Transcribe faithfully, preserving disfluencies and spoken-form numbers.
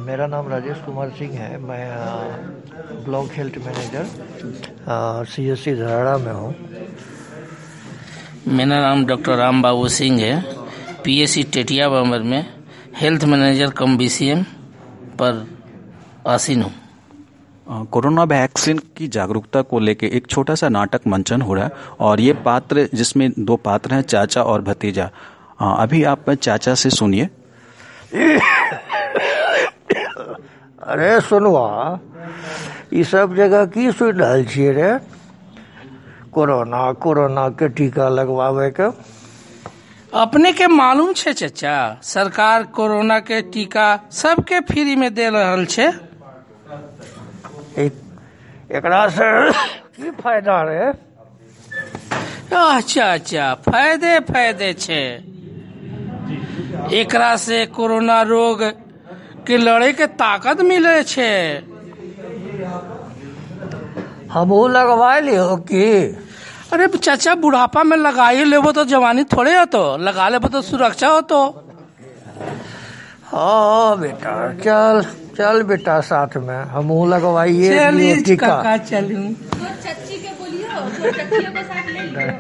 मेरा नाम राजेश कुमार सिंह है। मैं block health manager CSC Dharada में हूँ। मेरा नाम डॉक्टर राम बाबू सिंह है। पीएससी टेटिया बम्बर में हेल्थ मैनेजर कम बीसीएम पर आसीन हूँ। कोरोना वैक्सीन की जागरूकता को लेके एक छोटा सा नाटक मंचन हो रहा है और ये पात्र जिसमें दो पात्र हैं, चाचा और भतीजा। अभी आप चाचा से सुनिए। अरे सुनवा, ये सब जगह की सुन रहल छियै रे? कोरोना कोरोना के टीका लगवावे के अपने के मालूम छे चाचा, सरकार कोरोना के टीका सबके फ्री में दे रहल छे। एक, एकरा से की फायदा रे? अच्छा अच्छा फायदे फायदे छे। एकरा से कोरोना रोग के लड़े के ताकत मिले छे। हमहू लगवा लियो की? अरे चाचा, बुढ़ापा में लगाई लेबो तो जवानी थोड़े हो, तो लगा लेबो तो सुरक्षा हो। तो हाँ बेटा, चल चल बेटा, साथ में हमहू लगवाइए टीका। चलूं चच्ची के बोलियो, चच्ची को साथ ले